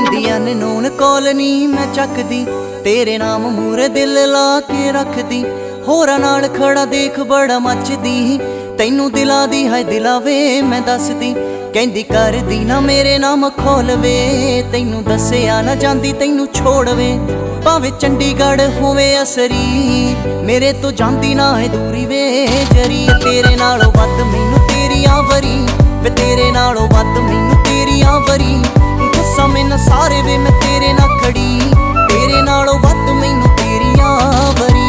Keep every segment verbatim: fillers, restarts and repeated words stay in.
ਕਹਿੰਦੀ ਅਨਨੋਨ ਕਾਲ ਨੀ ਮੈਂ ਚੱਕਦੀ, ਤੇਰੇ ਨਾਮ ਮੂਰੇ ਦਿਲ ਲਾ ਕੇ ਰੱਖਦੀ। ਹੋਰਾਂ ਨਾਲ ਖੜਾ ਦੇਖ ਬੜਾ ਮੱਚਦੀ, ਤੈਨੂੰ ਦਿਲਾਂ ਦੀ ਹੈ ਦਿਲਾ ਵੇ ਮੈਂ ਦੱਸਦੀ। ਕਹਿੰਦੀ ਕਰਦੀ ਨਾ ਮੇਰੇ ਨਾਮ ਖੋਲਵੇ, ਤੈਨੂੰ ਦੱਸਿਆ ਨਾ ਜਾਂਦੀ ਤੈਨੂੰ ਛੋੜਵੇ। ਭਾਵੇਂ ਚੰਡੀਗੜ੍ਹ ਹੋਵੇ ਅਸਰੀ, ਮੇਰੇ ਤੋਂ ਜਾਂਦੀ ਨਾ ਹੈ ਦੂਰੀ ਵੇ ਜਰੀ। ਤੇਰੇ ਨਾਲੋਂ ਵੱਧ ਮੈਨੂੰ ਤੇਰੀਆਂ ਵਰੀ ਵੇ, ਤੇਰੇ ਨਾਲੋਂ ਵੱਧ ਮੈਨੂੰ ਤੇਰੀਆਂ ਵਰੀ। ਗੁੱਸਾ ਮੈਨੂੰ ਸਾਰੇ ਵੇ ਮੈਂ ਤੇਰੇ ਨਾਲ ਖੜੀ, ਤੇਰੇ ਨਾਲੋਂ ਵੱਧ ਮੈਨੂੰ ਤੇਰੀਆਂ ਵਰੀ।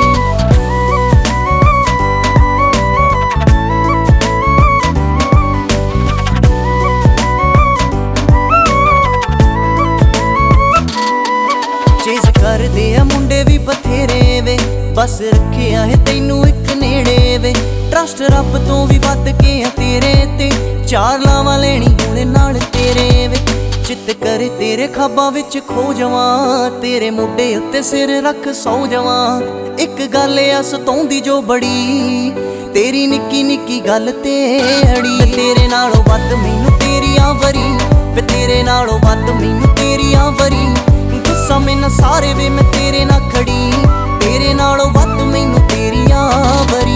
ਚੇਜ਼ ਕਰਦੇ ਆ ਮੁੰਡੇ ਵੀ ਬਥੇਰੇ ਵੇ, ਬਸ ਰੱਖਿਆ ਹੈ ਤੈਨੂੰ ਇੱਕ ਨੇੜੇ ਵੇ। ਟਰਸਟ ਰੱਬ ਤੋਂ ਵੀ ਵੱਧ ਕੇ ਆ ਤੇਰੇ ਤੇ, ਚਾਰ ਲਾਵਾਂ ਲੈਣੀ ਹੁਣ ਨਾਲ ਤੇਰੇ ਵੇ। ਚਿੱਤ ਕਰੇ ਤੇਰੇ ਖਾਬਾਂ ਵਿੱਚ ਖੋ ਜਾਵਾਂ, ਤੇਰੇ ਮੋਢੇ ਉੱਤੇ ਸਿਰ ਰੱਖ ਸੌ ਜਾਵਾਂ। ਇੱਕ ਗੱਲ ਆ ਸਤਾਉਂਦੀ ਜੋ ਬੜੀ, ਤੇਰੀ ਨਿੱਕੀ ਨਿੱਕੀ ਗੱਲ ਤੇ ਅੜੀ। ਤੇਰੇ ਨਾਲੋਂ ਵੱਧ ਮੈਨੂੰ ਤੇਰੀਆਂ ਵਰੀ ਵੇ, ਤੇਰੇ ਨਾਲੋਂ ਵੱਧ ਮੈਨੂੰ ਤੇਰੀਆਂ ਵਰੀ। ਗੁੱਸਾ ਮੈਨੂੰ ਸਾਰੇ ਵੇ ਮੈਂ ਤੇਰੇ ਨਾਲ ਖੜੀ, ਤੇਰੇ ਨਾਲੋਂ ਵੱਧ ਮੈਨੂੰ ਤੇਰੀਆਂ ਵਰੀ।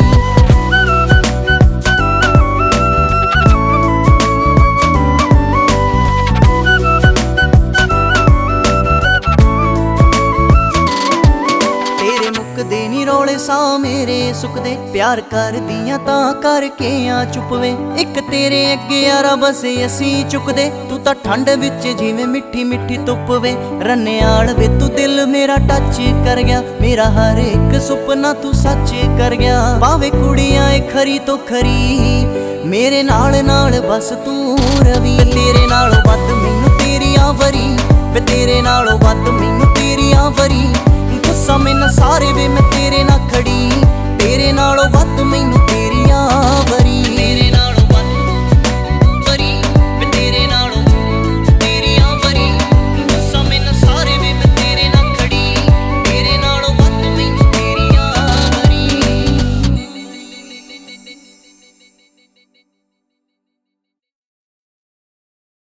ਮੁੱਕਦੇ ਨੀ ਰੌਲੇ ਸਾਹ ਮੇਰੇ ਸੁੱਕਦੇ, ਪਿਆਰ ਕਰਦੀਆਂ ਤਾਂ ਕਰਕੇ ਆ ਚੁੱਪ ਵੇ। ਇੱਕ ਤੇਰੇ ਅੱਗੇ ਯਾਰਾ ਬਸੇ ਅਸੀਂ ਚੁੱਕਦੇ, ਤੂੰ ਤਾਂ ਠੰਡ ਵਿੱਚ ਜਿਵੇਂ ਮਿੱਠੀ ਮਿੱਠੀ ਧੁੱਪ ਵੇ। ਰੰਨਿਆਲ ਵੇ ਤੂੰ ਦਿਲ ਮੇਰਾ ਟੱਚ ਕਰ ਗਿਆ, ਮੇਰਾ ਹਰ ਇੱਕ ਸੁਪਨਾ ਤੂੰ ਸੱਚ ਕਰ ਗਿਆ। ਭਾਵੇਂ ਕੁੜੀਆਂ ਏ ਖਰੀ ਤੋਂ ਖਰੀ, ਮੇਰੇ ਨਾਲ ਨਾਲ ਬਸ ਤੂੰ ਰਵੀ। ਤੇਰੇ ਨਾਲੋਂ ਵੱਧ ਮੈਨੂੰ ਤੇਰੀਆਂ ਵਰੀ ਵੇ, ਤੇਰੇ ਨਾਲੋਂ ਵੱਧ ਮੈਨੂੰ ਤੇਰੀਆਂ ਵਰੀ। ਗੁੱਸਾ ਮੈਨੂੰ ਸਾਰੇ ਵੇ ਮੈਂ ਤੇਰੇ ਨਾਲ ਖੜੀ, ਤੇਰੇ ਨਾਲੋਂ ਵੱਧ ਮੈਨੂੰ